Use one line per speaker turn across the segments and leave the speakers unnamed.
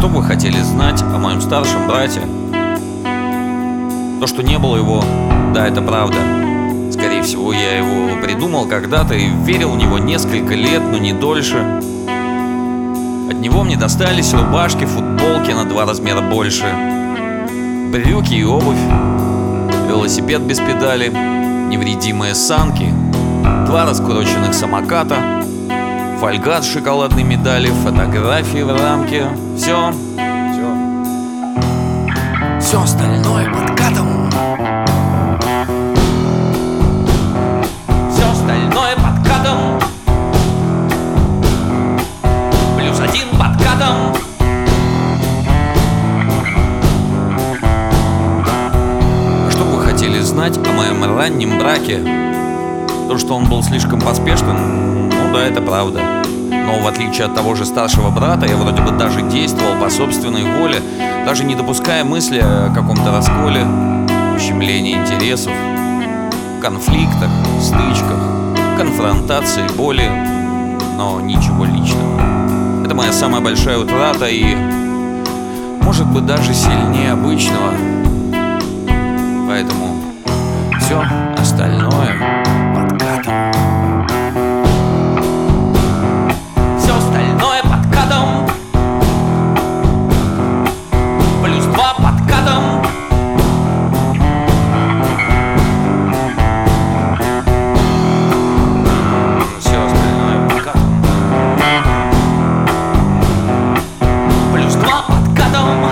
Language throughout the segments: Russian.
Что вы хотели знать о моем старшем брате? То, что не было его, да, это правда. Скорее всего, я его придумал когда-то и верил в него несколько лет, но не дольше. От него мне достались рубашки, футболки на 2 размера больше, брюки и обувь, велосипед без педали, невредимые санки, 2 раскуроченных самоката, фольга с шоколадной медалью, фотографии в рамке. Все остальное подкатом. Все остальное подкатом. +1 подкатом. Что вы хотели знать о моем раннем браке? То, что он был слишком поспешным, ну да, это правда. Но в отличие от того же старшего брата, я вроде бы даже действовал по собственной воле, даже не допуская мысли о каком-то расколе, ущемлении интересов, конфликтах, стычках, конфронтации, боли, но ничего личного. Это моя самая большая утрата и, может быть, даже сильнее обычного. Поэтому все остальное подкатом. Все остальное подкатом. +2 подкатом. Все остальное подкатом. +2 подкатом.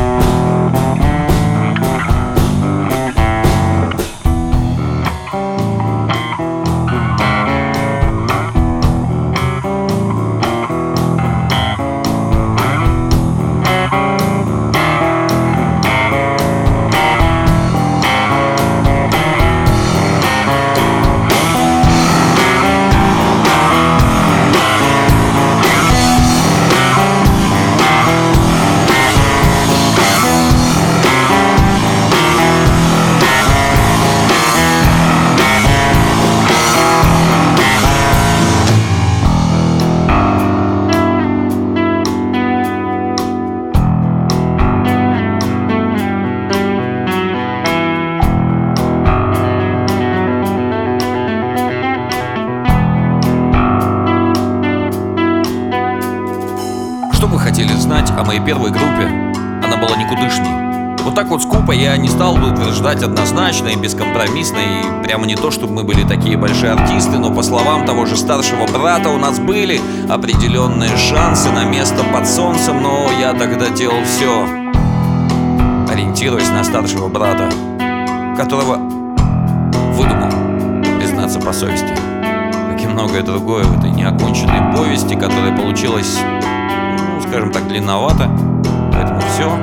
Что вы хотели знать о моей первой группе? Она была никудышней. Вот так вот скупо я не стал бы утверждать однозначно и бескомпромиссно. И прямо не то, чтобы мы были такие большие артисты, но по словам того же старшего брата, у нас были определенные шансы на место под солнцем. Но я тогда делал все, ориентируясь на старшего брата, которого выдумал, признаться по совести, как и многое другое в этой неоконченной повести, которая получилась, скажем так, длинновато. Поэтому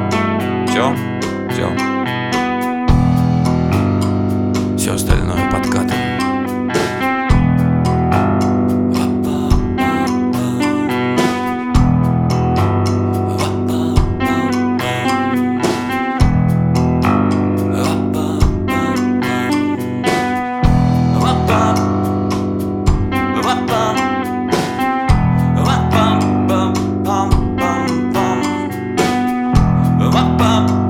все остальное подкатом.
Bum